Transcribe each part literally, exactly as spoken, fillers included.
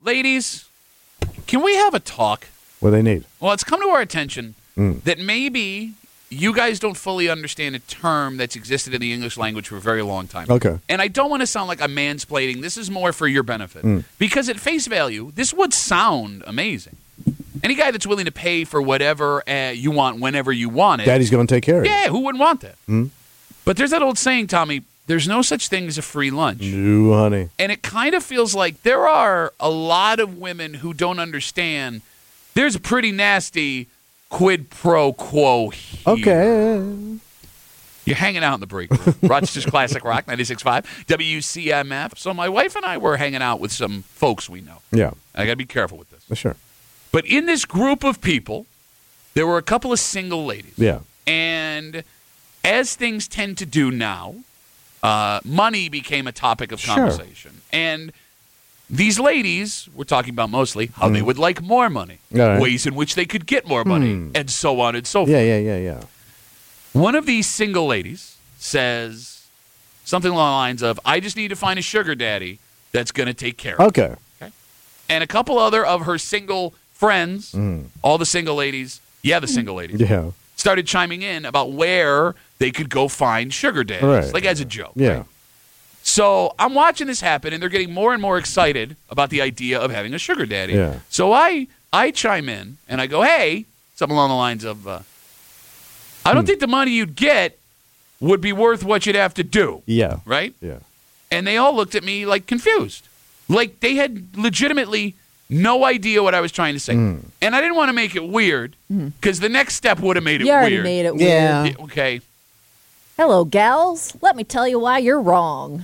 ladies, can we have a talk? What do they need? Well, it's come to our attention Mm. that maybe you guys don't fully understand a term that's existed in the English language for a very long time. Okay. And I don't want to sound like I'm mansplaining. This is more for your benefit. Mm. Because at face value, this would sound amazing. Any guy that's willing to pay for whatever uh, you want whenever you want it. Daddy's going to take care of you. Yeah, who wouldn't want that? Mm. But there's that old saying, Tommy, there's no such thing as a free lunch. No, honey. And it kind of feels like there are a lot of women who don't understand there's a pretty nasty quid pro quo here. Okay. You're hanging out in the break room. Rochester's Classic Rock, ninety-six point five, W C M F. So my wife and I were hanging out with some folks we know. Yeah. I got to be careful with this. Sure. But in this group of people, there were a couple of single ladies. Yeah. And as things tend to do now, uh, money became a topic of Sure. conversation. And these ladies, we're talking about mostly how Mm. they would like more money, All right. ways in which they could get more money, Hmm. and so on and so forth. Yeah, yeah, yeah, yeah. One of these single ladies says something along the lines of, I just need to find a sugar daddy that's going to take care of me. Okay. And a couple other of her single friends, Mm. all the single ladies, yeah, the single ladies, Yeah. started chiming in about where they could go find sugar daddies, Right. like as a joke. Yeah. right? So I'm watching this happen, and they're getting more and more excited about the idea of having a sugar daddy. Yeah. So I I chime in, and I go, hey, something along the lines of, uh, I don't Hmm. think the money you'd get would be worth what you'd have to do, Yeah. right? Yeah. And they all looked at me like confused. Like they had legitimately no idea what I was trying to say. Mm. And I didn't want to make it weird because the next step would have made it You already weird. made it weird. Yeah. Yeah, okay. Hello, gals. Let me tell you why you're wrong.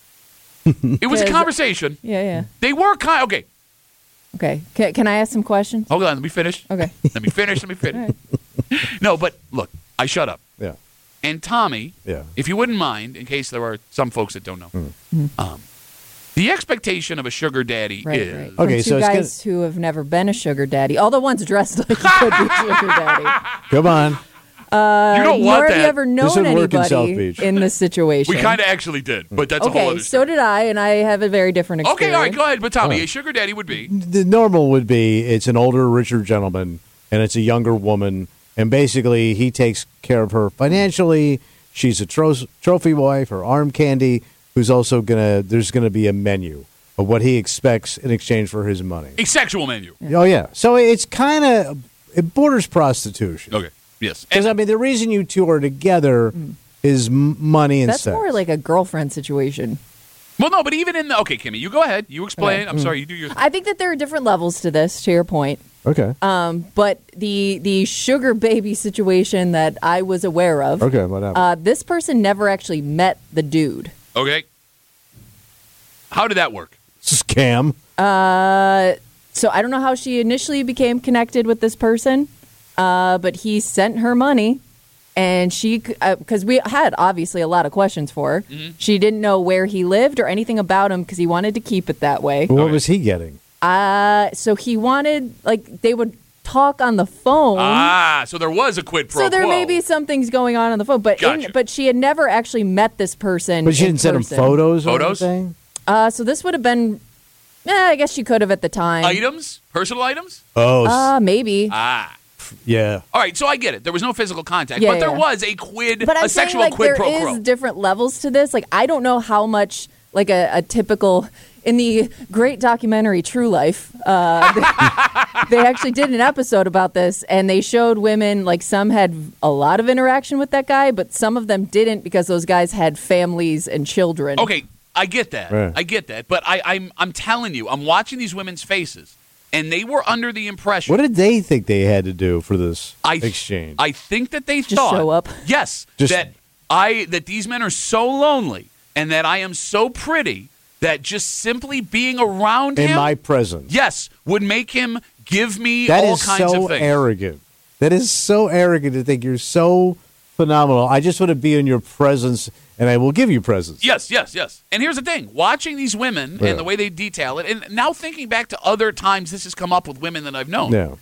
It was a Because- conversation. Yeah, yeah. They were kind okay. Okay. Can, can I ask some questions? Hold on, let me finish. Okay. Let me finish, let me finish. No, but look, I shut up. Yeah. And Tommy, Yeah. if you wouldn't mind, in case there are some folks that don't know, Mm. um, the expectation of a sugar daddy Right, is right. Okay, From so two it's guys who have never been a sugar daddy. All the ones dressed like you could be sugar daddy. Come on. Uh, You don't nor want have you that. ever This known would work in South anybody Beach. in this situation. we kind of actually did, but that's a whole Okay, other so story. did I, and I have a very different experience. Okay, all right, go ahead. But Tommy, All right. a sugar daddy would be The normal would be it's an older, richer gentleman, and it's a younger woman, and basically he takes care of her financially. She's a tro- trophy wife or arm candy who's also gonna. There's gonna be a menu of what he expects in exchange for his money. a sexual menu. Oh yeah, so it's kind of it borders prostitution. Okay, yes. Because I mean, the reason you two are together is m- money and That's sex. more like a girlfriend situation. Well, no, but even in the okay, Kimmy, you go ahead. You explain. Okay. I'm sorry, you do your. I think that there are different levels to this, to your point. okay. Um, but the the sugar baby situation that I was aware of, okay, whatever. uh, this person never actually met the dude. Okay. How did that work? Scam. Uh, so I don't know how she initially became connected with this person, uh, but he sent her money, and she because we had obviously a lot of questions for her. Mm-hmm. She didn't know where he lived or anything about him because he wanted to keep it that way. What Okay. was he getting? Uh, so he wanted like they would talk on the phone. Ah, so there was a quid pro So there quo. may be some things going on on the phone, but in, Gotcha. but she had never actually met this person. But she in didn't send him person. photos. Or Photos? anything? Uh, so this would have been, eh, I guess she could have at the time. items, personal items. Oh, s- Uh, maybe. Ah, yeah. all right. So I get it. There was no physical contact, Yeah, but there yeah. was a quid, But I'm a saying sexual like quid there pro is quo. different levels to this. Like I don't know how much like a, a typical in the great documentary True Life. Uh, they, they actually did an episode about this, and they showed women like some had a lot of interaction with that guy, but some of them didn't because those guys had families and children. Okay, I get that. Right. I get that. But I, I'm I'm telling you, I'm watching these women's faces, and they were under the impression. What did they think they had to do for this I exchange? I think that they Just thought show up. Yes, Just- that I that these men are so lonely, and that I am so pretty that just simply being around in him, my presence. yes, would make him give me That all is kinds so of things. arrogant. That is so arrogant to think you're so phenomenal. I just want to be in your presence, and I will give you presents. Yes, yes, yes. And here's the thing: watching these women Yeah. and the way they detail it, and now thinking back to other times this has come up with women that I've known. Yeah.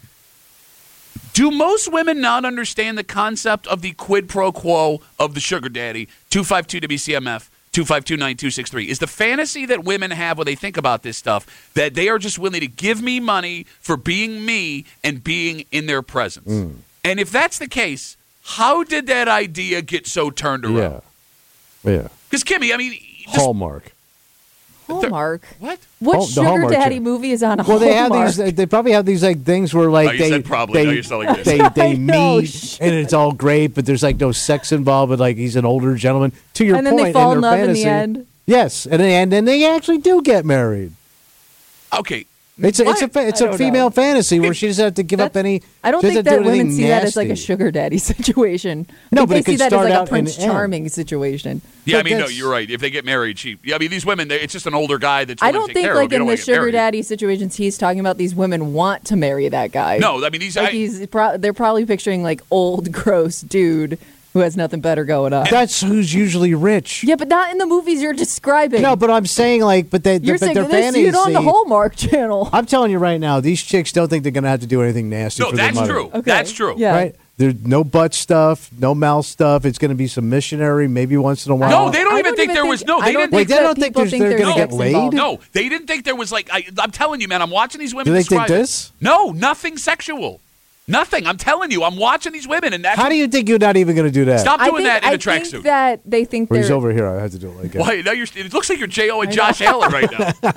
Do most women not understand the concept of the quid pro quo of the sugar daddy? two five two W C M F. two five two, nine two six three. Is the fantasy that women have when they think about this stuff that they are just willing to give me money for being me and being in their presence? Mm. And if that's the case, how did that idea get so turned around? Yeah. Yeah. Because, Kimmy, I mean... just- Hallmark. Hallmark. What? What Oh, the sugar Hallmark daddy channel. movie is on Well, they have Hallmark? these. They probably have these like things where like Oh, you they said probably. they No, you're still like this. they, they I know, meet shit. and it's all great, but there's like no sex involved. But like he's an older gentleman. To your And then point, they fall in their love in the fantasy, end. Yes, and and then they actually do get married. Okay. It's a, it's a What? fa- it's I a don't female know. fantasy where she doesn't have to give up any. I don't she think doesn't that do anything women see that as like a nasty. sugar daddy situation. No, I but think it they could see that as start like out a and Prince end. Charming situation. Yeah, I But mean, no, that's- you're right. If they get married, she. Yeah, I mean, these women, they, it's just an older guy that's. I willing to don't take think care like of. You in don't the wanna get sugar married. daddy situations he's talking about, these women want to marry that guy. No, I mean, he's. Like I, he's pro- they're probably picturing like old gross dude who has nothing better going on. That's who's usually rich. Yeah, but not in the movies you're describing. No, but I'm saying like, but they, you're but saying their they see fantasy. it on the Hallmark Channel. I'm telling you right now, these chicks don't think they're going to have to do anything nasty no, for their that's money. true. Okay. That's true. Yeah. Right? There's no butt stuff, no mouth stuff. It's going to be some missionary, maybe once in a while. No, they don't I even think there was- no, I they don't didn't- Wait, think they that don't think people there's- think they're there's gonna get sex laid? involved. No, they didn't think there was like. I, I'm telling you, man. I'm watching these women. Do they think describe it. this? No, nothing sexual. Nothing. I'm telling you. I'm watching these women, and that's How do you think you're not even going to do that? stop I doing think, that in I a tracksuit. think that they think Well, they're he's over here. I have to do it like that. Why? Now you're. It looks like you're J O and Josh Allen right now.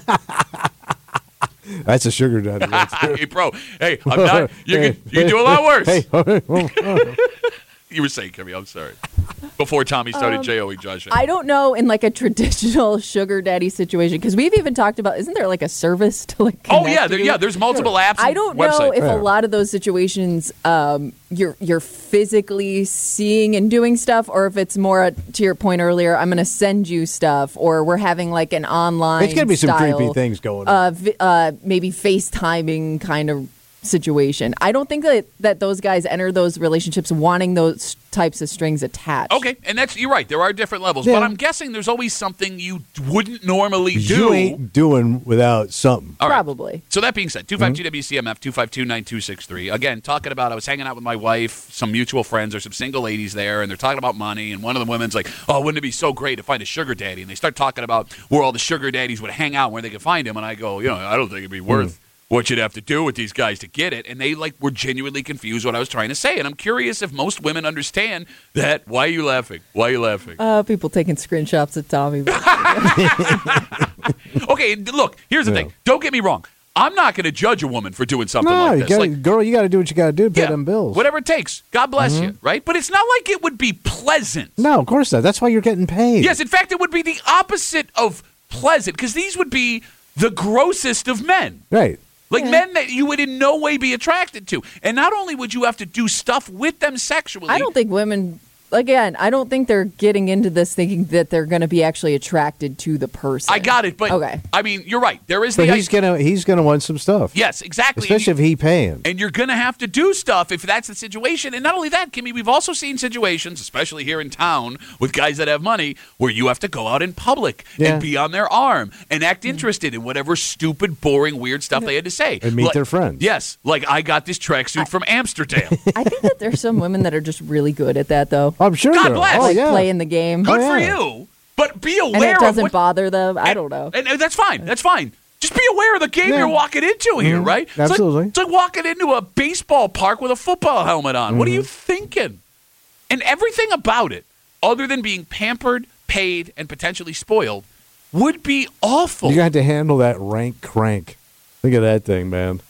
That's a sugar daddy. Right there. Hey, bro. Hey, I'm not. You can. You can do a lot worse. Hey, You were saying, Kimmy. I'm sorry. Before Tommy started J O ing Josh Allen. I don't know in like a traditional sugar daddy situation because we've even talked about. Isn't there like a service to like? Oh connect yeah, there, you? yeah. There's multiple apps. I and don't know websites. if Yeah. a lot of those situations um, you're you're physically seeing and doing stuff, or if it's more uh, to your point earlier. I'm going to send you stuff, or we're having like an online. It's going to be some style, creepy things going on. Uh, vi- uh, maybe FaceTiming kind of situation. I don't think that that those guys enter those relationships wanting those types of strings attached. Okay, and that's you're right. There are different levels, Yeah. but I'm guessing there's always something you wouldn't normally do. you ain't doing without something. All right. Probably. So that being said, two five two W C M F, two five two, nine two six three. Again, talking about I was hanging out with my wife, some mutual friends, there's some single ladies there, and they're talking about money, and one of the women's like, oh, wouldn't it be so great to find a sugar daddy? And they start talking about where all the sugar daddies would hang out, where they could find him, and I go, you know, I don't think it'd be worth what you'd have to do with these guys to get it. And they like were genuinely confused what I was trying to say. And I'm curious if most women understand that. Why are you laughing? Why are you laughing? Uh, people taking screenshots of Tommy. Okay, look, here's the Yeah. thing. Don't get me wrong. I'm not going to judge a woman for doing something No, like you this. gotta, Like, girl, you got to do what you got to do to pay yeah, them bills. whatever it takes. God bless you, right? But it's not like it would be pleasant. No, of course not. That's why you're getting paid. Yes, in fact, it would be the opposite of pleasant because these would be the grossest of men. Right. Like Yeah. men that you would in no way be attracted to. And not only would you have to do stuff with them sexually. I don't think women. Again, I don't think they're getting into this thinking that they're going to be actually attracted to the person. I got it, but Okay. I mean, you're right. There is But the he's idea- gonna he's gonna want some stuff. Yes, exactly. Especially if he paying. And you're going to have to do stuff if that's the situation. And not only that, Kimmy, we've also seen situations, especially here in town, with guys that have money, where you have to go out in public Yeah. and be on their arm and act interested in whatever stupid, boring, weird stuff they had to say. And meet Like- their friends. Yes, like I got this tracksuit from Amsterdam. I think that there's some women that are just really good at that, though. I'm sure. God there are. bless. Oh, Like yeah. playing the game. Good Oh, for yeah. you. But be aware And it of doesn't what bother them. I and- don't know. And, and that's fine. That's fine. Just be aware of the game Yeah. you're walking into here, Mhm. right? It's like- Absolutely. It's like, walking into a baseball park with a football helmet on. What are Mm-hmm. you thinking? And everything about it, other than being pampered, paid, and potentially spoiled, would be awful. You got to handle that rank crank. Look at that thing, man.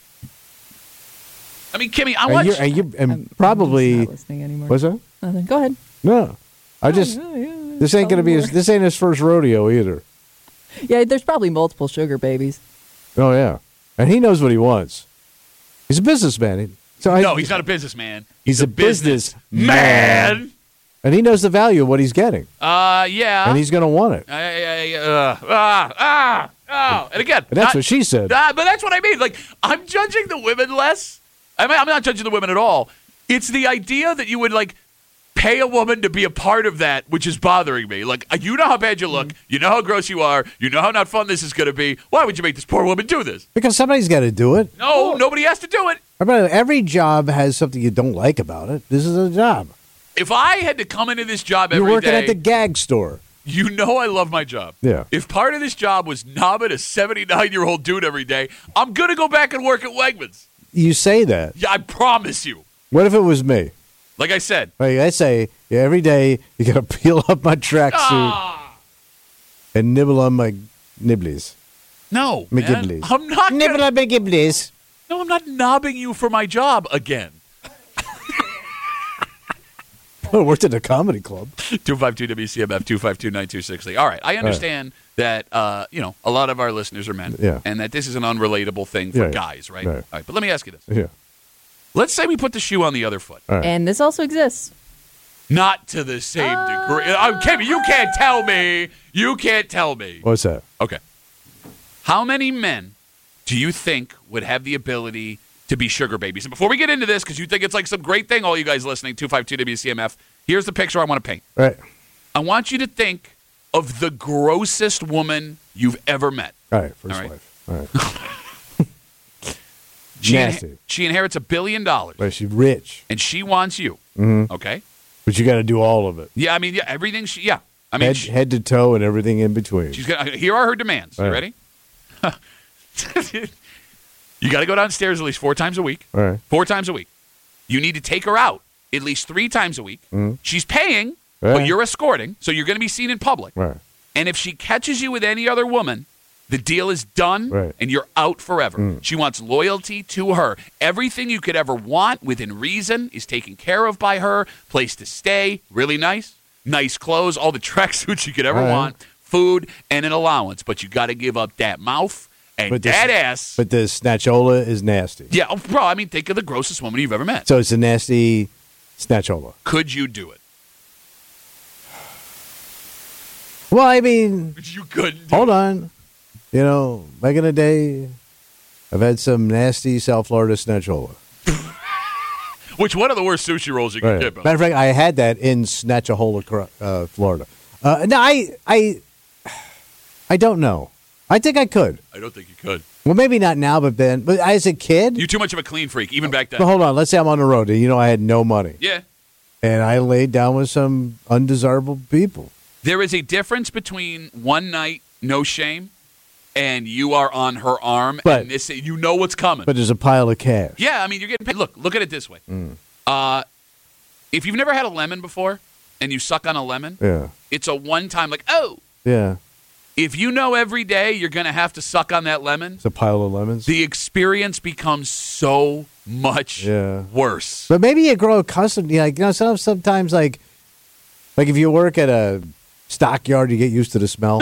I mean, Kimmy, I And, want you and, you, and I'm probably just not listening anymore. what's that? Nothing. Go ahead. No, I just Oh, yeah, yeah. this ain't gonna be his, Tell me this ain't his first rodeo either. Yeah, there's probably multiple sugar babies. Oh yeah, and he knows what he wants. He's a businessman. He- So I, no, he's not a businessman. He's a business man. and he knows the value of what he's getting, Uh, yeah. and he's gonna want it. Uh, uh, ah, ah, ah. And again, And that's not- what she said. Ah, but that's what I mean. Like, I'm judging the women less. I mean, I'm not judging the women at all. It's the idea that you would, like, pay a woman to be a part of that, which is bothering me. Like, you know how bad you look. You know how gross you are. You know how not fun this is going to be. Why would you make this poor woman do this? Because somebody's got to do it. No, nobody has to do it. I mean, every job has something you don't like about it. This is a job. If I had to come into this job every You're day, working at the gag store. You know I love my job. Yeah. If part of this job was knobbing a seventy-nine-year-old dude every day, I'm going to go back and work at Wegmans. You say that. Yeah, I promise you. What if it was me? Like I said. Like I say, yeah, every day you got to peel up my tracksuit Ah, and nibble on my nibblies. no, man. McGibblies. I'm not Nibble gonna, on my gibblies. No, I'm not knobbing you for my job again. I worked at a comedy club. two five two W C M F, two five two, nine two six zero. All right, I understand that, uh, you know, a lot of our listeners are men. Yeah. And that this is an unrelatable thing for Yeah, yeah. guys, right? Right. All right, but let me ask you this. Yeah. Let's say we put the shoe on the other foot. All right. And this also exists. Not to the same degree. I'm Kimmy, you can't tell me. You can't tell me. What's that? Okay. How many men do you think would have the ability to be sugar babies? And before we get into this, because you think it's like some great thing, all you guys listening, two five two W C M F, here's the picture I want to paint. All right. I want you to think of the grossest woman you've ever met. All right. First All right. wife. All right. She, Nasty. inhe- she inherits a billion dollars, But she's rich. and she wants you. Mm-hmm. Okay? But you got to do all of it. Yeah, I mean, yeah, everything she, yeah. I mean, Head, she- head to toe and everything in between. she's gonna, here are her demands. You All ready? You got to go downstairs at least four times a week. All right. Four times a week. You need to take her out at least three times a week. Mhm. She's paying, Yeah. but you're escorting, so you're going to be seen in public. Right. And if she catches you with any other woman, the deal is done, Right. and you're out forever. Mm. She wants loyalty to her. Everything you could ever want within reason is taken care of by her. Place to stay, really nice. Nice clothes, all the tracksuits you could ever All right. want. Food, and an allowance. But you got to give up that mouth and But this- that ass. But the snatchola is nasty. Yeah, oh, bro, I mean, think of the grossest woman you've ever met. So it's a nasty snatchola. Could you do it? Well, I mean, You couldn't do hold it. on. You know, back in the day, I've had some nasty South Florida snatchola. Which one of the worst sushi rolls you can Right. get, bro? Matter of fact, I had that in Snatchahola, Cro- uh, Florida. Uh, no, I, I, I don't know. I think I could. I don't think you could. Well, maybe not now, but then. But as a kid, You're too much of a clean freak, even back then. but hold on. Let's say I'm on the road. And, you know, I had no money, Yeah. and I laid down with some undesirable people. There is a difference between one night, no shame, and you are on her arm, But- and this, you know what's coming. But there's a pile of cash. yeah, I mean, you're getting paid. Look, look at it this way. Mm. Uh, if you've never had a lemon before, and you suck on a lemon, Yeah. it's a one-time, like, oh. Yeah. If you know every day you're going to have to suck on that lemon, It's a pile of lemons. the experience becomes so much Yeah. worse. But maybe you grow accustomed. Yeah, like, you know, some- sometimes like, like if you work at a stockyard, you get used to the smell.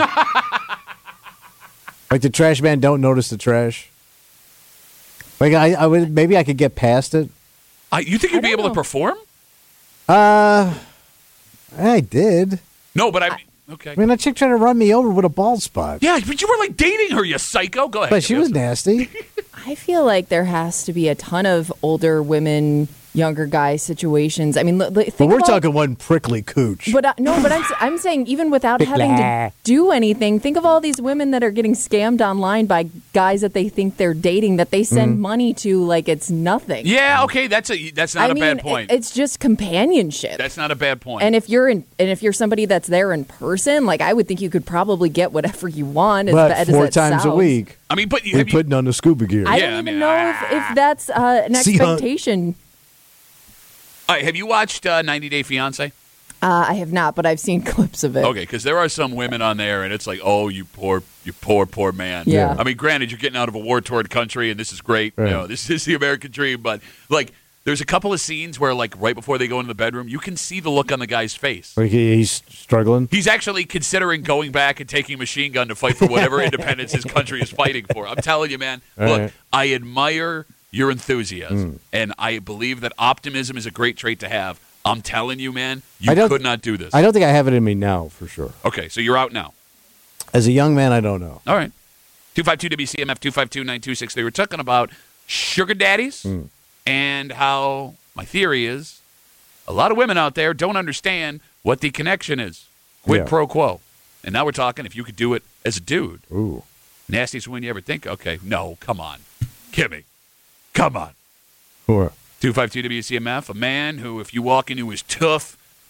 Like the trash man don't notice the trash. Like I, I would maybe I could get past it. I, you think you'd I be don't able to know. perform? Uh, I did. No, but I. Okay. I mean, that chick tried to run me over with a bald spot. Yeah, but you were like dating her, you psycho. Go ahead. But she Give me was a- nasty. I feel like there has to be a ton of older women, younger guy situations. I mean, l- l- think But we're about- talking one prickly cooch. But uh, no, but I'm s- I'm saying even without Prickly. having to do anything, think of all these women that are getting scammed online by guys that they think they're dating that they send Mm-hmm. money to like it's nothing. Yeah, okay, that's a that's not I a mean, bad point. it- it's just companionship. that's not a bad point. and if you're in, and if you're somebody that's there in person, like I would think you could probably get whatever you want. As But bad four as that times a sounds. week, I mean, but you, we're have you, putting on the scuba gear. I Yeah, don't I even mean, know if, if that's uh, an See, uh, expectation. all right, have you watched uh, ninety Day Fiance? Uh, I have not, but I've seen clips of it. Okay, because there are some women on there, and it's like, oh, you poor, you poor, poor man. Yeah. I mean, granted, you're getting out of a war-torn country, and this is great. Right. You know, this is the American dream. But like, there's a couple of scenes where, like, right before they go into the bedroom, you can see the look on the guy's face. Like he- he's struggling. He's actually considering going back and taking a machine gun to fight for whatever independence his country is fighting for. I'm telling you, man. All Look, right. I admire your enthusiasm, Mm. and I believe that optimism is a great trait to have. I'm telling you, man, you I don't- could not do this. I don't think I have it in me now, for sure. Okay, so you're out now. As a young man, I don't know. All right. two five two W C M F, two five two, nine two six three. We're talking about sugar daddies Mm. and how my theory is a lot of women out there don't understand what the connection is. Quid Yeah. pro quo. And now we're talking if you could do it as a dude. Ooh. Nastiest woman you ever think? Okay, no, come on. Kimmy, come on. Or two five two W C M F, a man who, if you walk into his tough,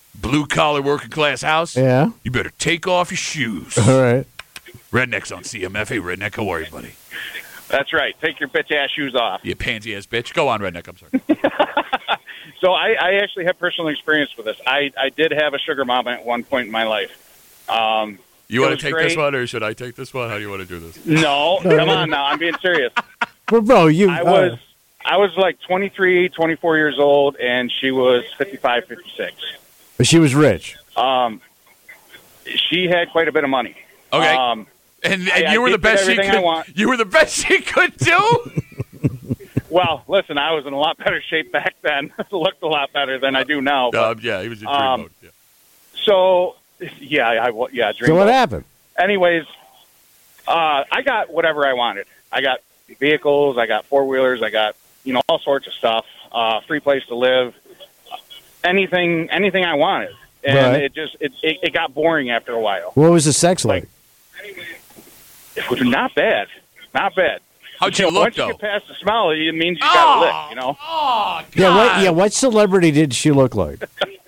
blue collar working class house. Yeah. You better take off your shoes. All right. Redneck's on C M F. Hey, Redneck, how are you, buddy? That's right. Take your bitch ass shoes off. You pansy ass bitch. Go on, Redneck. I'm sorry. So I, I actually have personal experience with this. I, I did have a sugar mama at one point in my life. Um, You it want was to take great. this one, or should I take this one? How do you want to do this? No, come on now. I'm being serious. Well, bro, you. I was I was like twenty-three, twenty-four years old, and she was fifty-five, fifty-six. But she was rich. Um, she had quite a bit of money. Okay. Um, And, and I- I you were did the best she everything I could. want. You were the best she could do. well, listen, I was in a lot better shape back then. Looked a lot better than I do now. But, um, yeah, he was in dream um, mode. Yeah. So, yeah, I wa- yeah. Dream So what boat. happened? Anyways, uh, I got whatever I wanted. I got vehicles, I got four wheelers, I got you know all sorts of stuff. Uh, free place to live, anything, anything I wanted, and Right. it just it, it it got boring after a while. What was the sex like? It was not bad, not bad. How'd you know, look once though? you get past the smell, it means you got a lick. You know. Oh, God. Yeah, what? Yeah, what celebrity did she look like?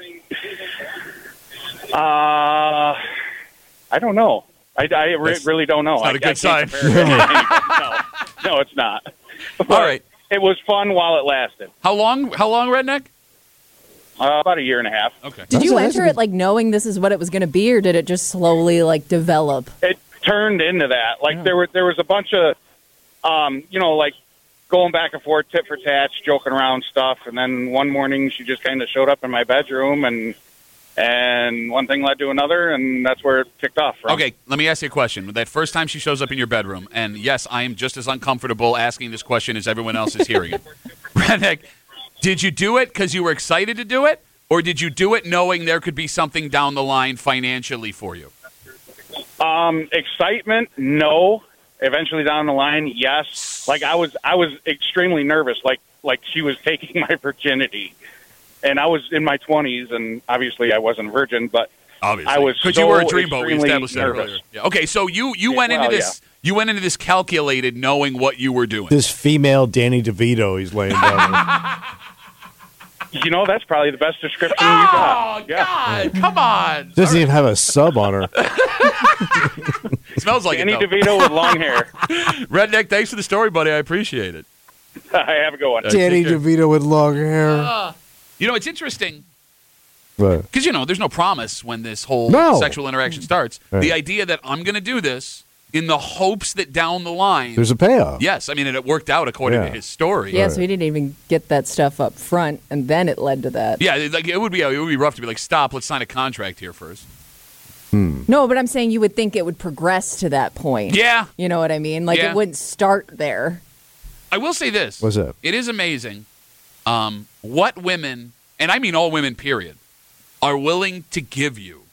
Uh, I don't know. I, I re- That's- really don't know. that's not I, a good I sign. can't compare it to anybody. no, no, it's not. But All right. It was fun while it lasted. How long? How long, Redneck? Uh, about a year and a half. Okay. Did That's you a- that's a enter good- it like knowing this is what it was going to be, or did it just slowly like develop? It turned into that. Like there were there was a bunch of, um, you know, like going back and forth, tit for tat, joking around stuff, and then one morning she just kind of showed up in my bedroom, and and one thing led to another, and that's where it kicked off. From. Okay, let me ask you a question. That first time she shows up in your bedroom, and yes, I am just as uncomfortable asking this question as everyone else is hearing it. Redneck, did you do it because you were excited to do it, or did you do it knowing there could be something down the line financially for you? Um, excitement, no. Eventually down the line, yes. Like I was, I was extremely nervous. Like like she was taking my virginity, and I was in my twenties, and obviously I wasn't a virgin, but Obviously, I was because so you were a dreamboat. We extremely established that nervous. earlier. Yeah. Okay, so you you Yeah, went into well, this. You went into this calculated, knowing what you were doing. This female Danny DeVito he's laying down with. You know, that's probably the best description you Oh got. Yeah. God! Come on. Doesn't even have a sub on her. Smells like Danny it. Though. DeVito with long hair. Redneck, thanks for the story, buddy. I appreciate it. Have a good one. Uh, Danny take care. DeVito with long hair. You know, it's interesting. But Because, you know, there's no promise when this whole No. sexual interaction starts. Right. The idea that I'm going to do this in the hopes that down the line, there's a payoff. yes, I mean, it worked out according Yeah. to his story. Yeah, so he didn't even get that stuff up front, and then it led to that. Yeah, it- like it would be it would be rough to be like, stop, let's sign a contract here first. No, but I'm saying you would think it would progress to that point. Yeah, You know what I mean? Like Yeah. it wouldn't start there. I will say this. What's that? It is amazing um, what women, and I mean all women, period, are willing to give you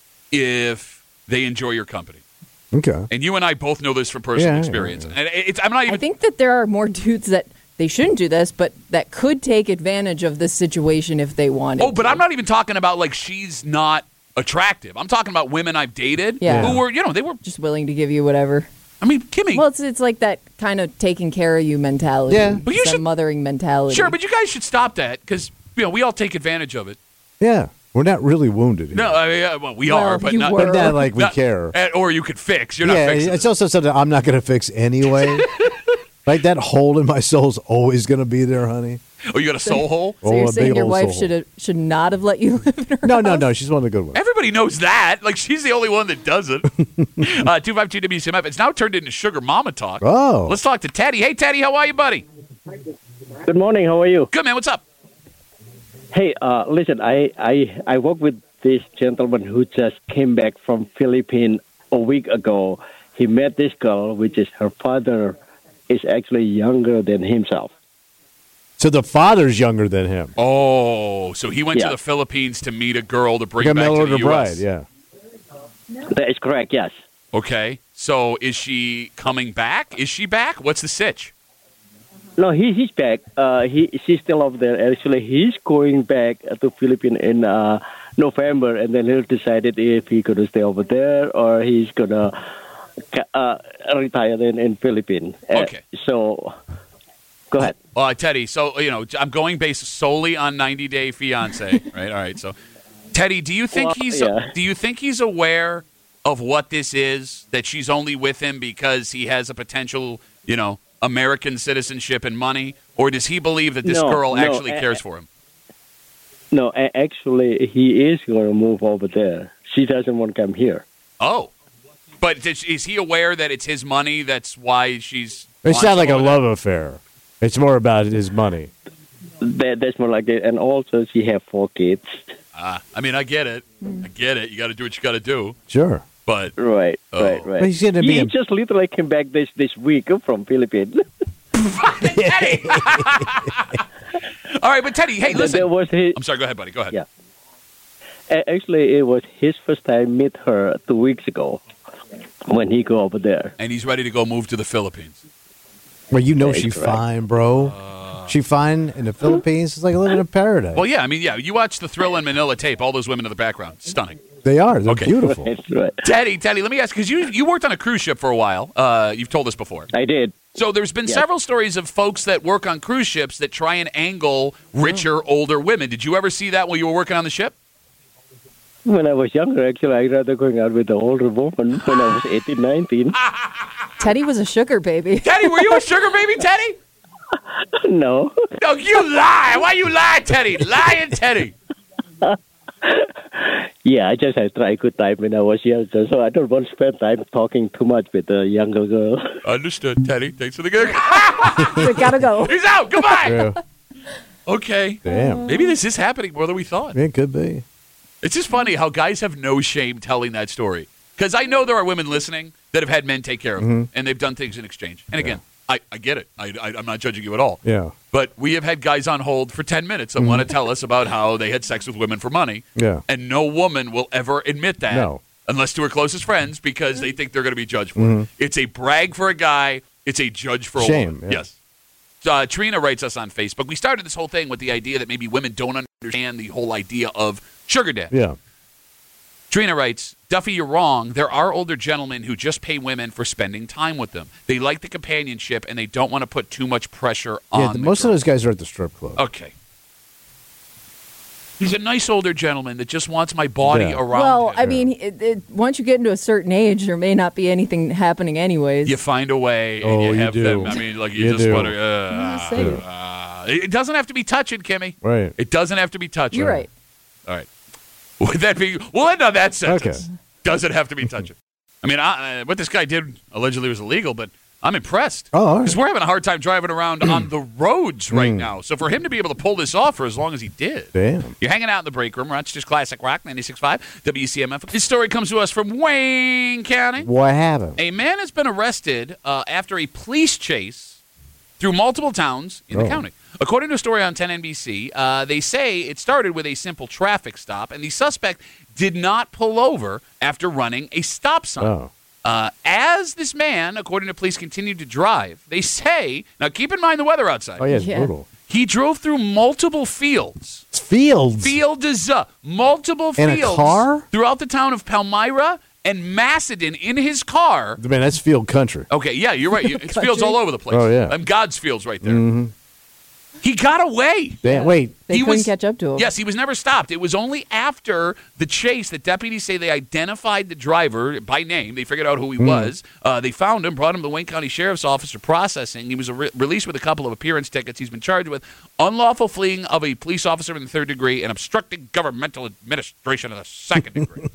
if they enjoy your company. Okay. And you and I both know this from personal Yeah, yeah, experience. yeah. And it's, I'm not even. I think that there are more dudes that they shouldn't do this, but that could take advantage of this situation if they wanted. Oh, but to. I'm not even talking about like she's not attractive. I'm talking about women I've dated Yeah. who were, you know, they were. just willing to give you whatever. I mean, Kimmy. Well, it's it's like that kind of taking care of you mentality. Yeah. But you It's that should- mothering mentality. Sure, but you guys should stop that because you know we all take advantage of it. Yeah. We're not really wounded here. No, I mean, yeah, well, we Well, are, but you not. were. But not like we not- care. eh, Or you could fix. You're not Yeah, fixing. it's it. also something I'm not going to fix anyway. Like that hole in my soul's always going to be there, honey. Oh, you got a soul hole? So Oh, you're a saying big your old wife soul. should have should not have let you live in her No, no, house? no. She's one of the good ones. Everybody knows that. Like she's the only one that doesn't. uh, two five two W C M F. It's now turned into Sugar Mama talk. Oh. Let's talk to Teddy. Hey, Teddy, how are you, buddy? Good morning. How are you? Good, man. What's up? Hey, uh, listen. I, I I work with this gentleman who just came back from Philippines a week ago. He met this girl, which is her father is actually younger than himself. So the father's younger than him. Oh, so he went to Yeah. the Philippines to meet a girl to bring Like a back mail to order the U S. bride, yeah. That is correct. Yes. Okay. So is she coming back? Is she back? What's the sitch? No, he he's back. Uh, he she's still over there. Actually, he's going back to Philippines in uh, November, and then he'll decide if he's gonna stay over there or he's gonna uh, retire in in Philippines. Uh, Okay. So, go ahead. Uh, Teddy, so, you know, I'm going based solely on ninety Day Fiancé, right? All right. So Teddy, do you think Well, he's yeah. do you think he's aware of what this is? That she's only with him because he has a potential, you know, American citizenship and money, or does he believe that this No, girl no, actually uh, cares for him? No, a- actually, he is going to move over there. She doesn't want to come here. Oh, but does, is he aware that it's his money? That's why she's. It's wants not him like a over there? love affair. It's more about his money. That, that's more like it. And also, she have four kids. Ah, I mean, I get it. I get it. You got to do what you got to do. Sure. But Right, Oh. right, right. But he's gonna be he a- just literally came back this, this week from Philippines. Teddy. All right, but Teddy, hey, There listen. was his, I'm sorry. Go ahead, buddy. Go ahead. Yeah. a- actually, it was his first time meet her two weeks ago when he go over there. And he's ready to go move to the Philippines. Well, you know That is she's correct. fine, bro. she fine in the Philippines. It's like living in paradise. Well, yeah. I mean, yeah. You watch the Thrill in Manila tape. All those women in the background, stunning. they are. They're Okay. beautiful. That's right. Teddy, Teddy, let me ask because you you worked on a cruise ship for a while. Uh, you've told us before. I did. So there's been Yes. several stories of folks that work on cruise ships that try and angle richer, older women. Did you ever see that while you were working on the ship? When I was younger, actually, I'd rather going out with the older woman when I was eighteen, nineteen. Teddy was a sugar baby. Teddy, were you a sugar baby, Teddy? No. No, you lie. Why you lie, Teddy? Lying, Teddy. Yeah, I just had tried good time when I was younger, so I don't want to spend time talking too much with a younger girl. Understood, Teddy. Thanks for the good. We gotta go. He's out. Goodbye. Yeah. Okay. Damn. Maybe this is happening more than we thought. It could be. It's just funny how guys have no shame telling that story. Because I know there are women listening that have had men take care of them, and they've done things in exchange. And again, I, I get it. I, I, I'm not judging you at all. Yeah. But we have had guys on hold for ten minutes that want to tell us about how they had sex with women for money. Yeah. And no woman will ever admit that. No. Unless to her closest friends because they think they're going to be judged for it. It's a brag for a guy. It's a judge for a Shame, woman. yeah. Yes. Uh, Trina writes us on Facebook. We started this whole thing with the idea that maybe women don't understand the whole idea of sugar daddy. Yeah. Trina writes, Duffy, you're wrong. There are older gentlemen who just pay women for spending time with them. They like the companionship, and they don't want to put too much pressure on Yeah. the Most girl. of those guys are at the strip club. Okay. He's a nice older gentleman that just wants my body Yeah. around Well, him. I mean, it, it, once you get into a certain age, there may not be anything happening anyways. You find a way, and Oh, you you have do. them. I mean, like, you, You just do. want to... I'm just Uh, saying. uh, it doesn't have to be touching, Kimmy. Right. It doesn't have to be touching. You're right. All right. Would that be... We'll end on that sentence. Okay. Doesn't have to be touching. I mean, I, uh, what this guy did allegedly was illegal, but I'm impressed. Oh, all right. Because we're having a hard time driving around on the roads right now. So for him to be able to pull this off for as long as he did. Damn. You're hanging out in the break room. Rochester's Classic Rock, ninety-six point five, W C M F. This story comes to us from Wayne County. What happened? A man has been arrested uh, after a police chase through multiple towns in the Oh. county. According to a story on ten N B C, uh, they say it started with a simple traffic stop, and the suspect did not pull over after running a stop sign. Oh. Uh, as this man, according to police, continued to drive, they say, now keep in mind the weather outside. Oh, yeah, it's Yeah. brutal. He drove through multiple fields. It's fields. Fields, uh, multiple In a fields car? throughout the town of Palmyra and Macedon in his car. Man, that's field country. Okay, yeah, you're right. It's fields all over the place. Oh, yeah. I'm God's fields right there. He got away. Damn. Wait. They He couldn't was- catch up to him. Yes, he was never stopped. It was only after the chase that deputies say they identified the driver by name. They figured out who he was. Uh, they found him, brought him to the Wayne County Sheriff's Office for processing. He was re- released with a couple of appearance tickets. He's been charged with unlawful fleeing of a police officer in the third degree and obstructing governmental administration in the second degree.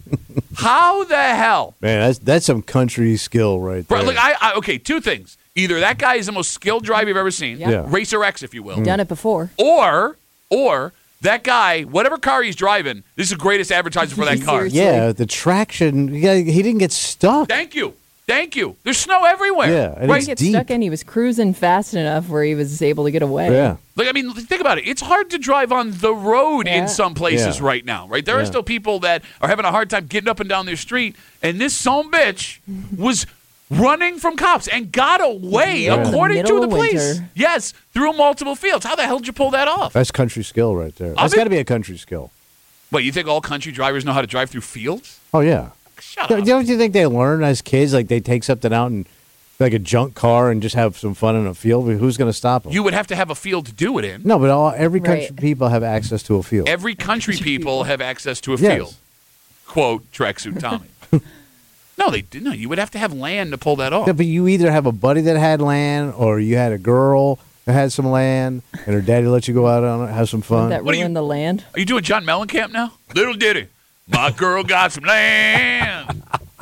How the hell? Man, that's that's some country skill right there. Bro, look, I, I okay. Two things: either that guy is the most skilled driver you've ever seen, Yeah. Yeah. Racer X, if you will, Done it before. or or that guy, whatever car he's driving, this is the greatest advertising for that car. Seriously. yeah, the traction. Yeah, he didn't get stuck. Thank you, thank you. There's snow everywhere. Yeah, and right. it's Get deep. stuck in. He was cruising fast enough where he was able to get away. Yeah. Like, I mean, think about it. It's hard to drive on the road Yeah. in some places Yeah. right now, right? There are Yeah. still people that are having a hard time getting up and down their street, and this son bitch was running from cops and got away, Yeah. according In the to middle the of police. winter. Yes, through multiple fields. How the hell did you pull that off? That's country skill right there. That's mean- got to be a country skill. Wait, you think all country drivers know how to drive through fields? Oh yeah. Shut Don't up. don't you think they learn as kids? Like they take something out and like a junk car and just have some fun in a field? Who's going to stop them? You would have to have a field to do it in. no, but all, every country Right. people have access to a field. Every country people have access to a Yes. field. Quote, tracksuit Tommy. no, they didn't. No, you would have to have land to pull that off. Yeah, but you either have a buddy that had land, or you had a girl that had some land, and her daddy let you go out on it, have some fun. That What do ruin you- the land. Are you doing John Mellencamp now? Little Diddy. My girl got some land.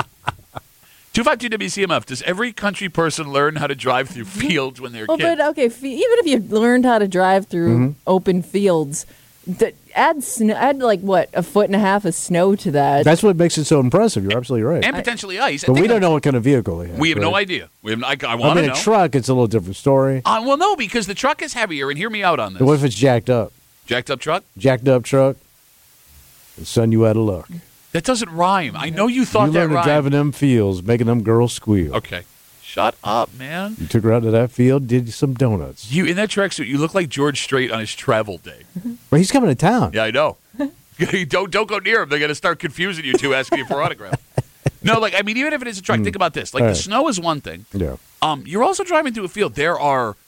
two five two W C M F. Does every country person learn how to drive through fields when they're Well, kids? but okay, f- even if you learned how to drive through Mm-hmm. open fields, th- add snow, add like what a foot and a half of snow to that. That's what makes it so impressive. You're absolutely right. and potentially ice. but we Think don't of- know what kind of vehicle they have. We have no right? idea. We have. I, I I want to mean, know. a truck, it's a little different story. Uh, well, no, because the truck is heavier. And hear me out on this. What if it's jacked up? Jacked up truck? Jacked up truck? Son, you out of luck. That doesn't rhyme. I know you thought you that learned to rhymed. drive in them fields, making them girls squeal. Okay. Shut up, man. You took her out to that field, did some donuts. You in that tracksuit, you look like George Strait on his travel day. But he's coming to town. Yeah, I know. don't don't go near him. They're gonna start confusing you two, asking you for autograph. No, like I mean, even if it is a truck, think about this. Like All the right. snow is one thing. Yeah. Um, you're also driving through a field. There are,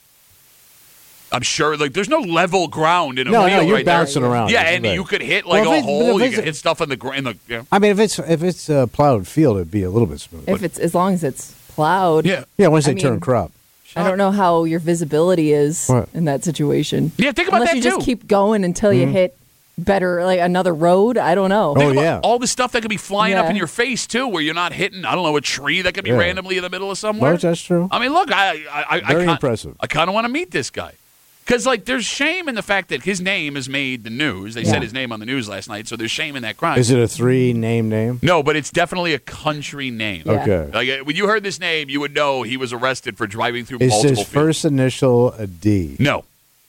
I'm sure, like there's no level ground in a No, field no, you're right there. bouncing around. Yeah, That's and right. you could hit like Well, if a it- but hole. if You it's could a- hit stuff in the ground. The, yeah. I mean, if it's if it's a plowed field, it'd be a little bit smoother. if it's as long as it's plowed. yeah. yeah, once I they turn mean- crop. I don't know how your visibility is What? in that situation. Yeah, think about Unless that you too. just keep going until you hit better, like another road. I don't know. Oh, Think about yeah. all the stuff that could be flying up Yeah. in your face too, where you're not hitting. I don't know, a tree that could be Yeah. randomly in the middle of somewhere. No, that's true. I mean, look, I, I, I Very I kin- impressive. I kind of want to meet this guy because, like, there's shame in the fact that his name has made the news. They said his name on the news last night, so there's shame in that crime. Is it a three name name? No, but it's definitely a country name. Yeah. Okay. Like uh, when you heard this name, you would know he was arrested for driving through Is multiple his fields. first initial a D? No,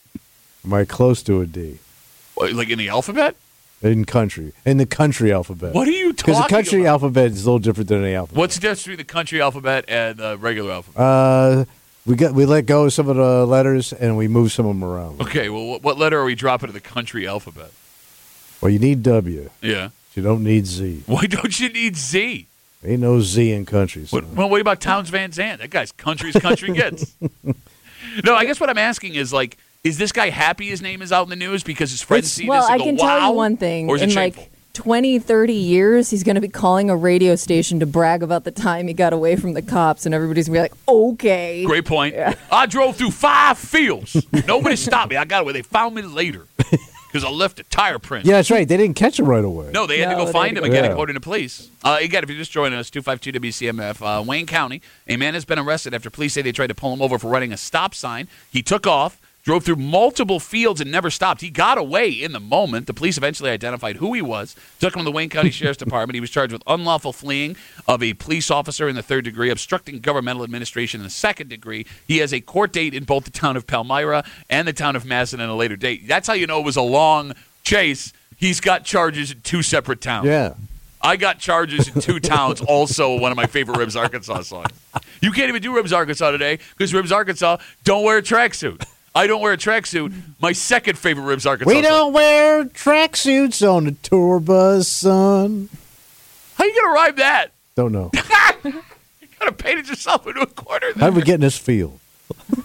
Am I close to a D? What, like in the alphabet. In country. In the country alphabet. What are you talking Because the country about? alphabet is a little different than the alphabet. What's the difference between the country alphabet and the regular alphabet? Uh, we got we let go of some of the letters and we move some of them around. Okay, well, what, what letter are we dropping to the country alphabet? Well, you need W. Yeah. You don't need Z. Why don't you need Z? Ain't no Z in country. What, son. well, what about Towns Van Zandt? That guy's country's country gets. No, I guess what I'm asking is like, is this guy happy his name is out in the news because his friends It's- see Well, this and I go, can wow? tell you one thing. Or is In it shameful? like twenty, thirty years, he's going to be calling a radio station to brag about the time he got away from the cops, and everybody's going to be like, okay. Great point. I drove through five fields. Nobody stopped me. I got away. They found me later because I left a tire print. Yeah, that's right. They didn't catch him right away. No, they had No, to go they find had him to go- again, Yeah. according to police. Uh, again, if you're just joining us, two five two W C M F, uh, Wayne County, a man has been arrested after police say they tried to pull him over for running a stop sign. He took off, drove through multiple fields, and never stopped. He got away in the moment. The police eventually identified who he was, took him to the Wayne County Sheriff's Department. He was charged with unlawful fleeing of a police officer in the third degree, obstructing governmental administration in the second degree. He has a court date in both the town of Palmyra and the town of Masson at a later date. That's how you know it was a long chase. He's got charges in two separate towns. Yeah. I got charges in two towns, also one of my favorite Ribs Arkansas songs. You can't even do Ribs Arkansas today because Ribs Arkansas don't wear a tracksuit. I don't wear a tracksuit. My second favorite Ribs Arkansas We song. don't wear tracksuits on the tour bus, son. How you going to rhyme that? Don't know. You kind of painted yourself into a corner How there. did we get in this field?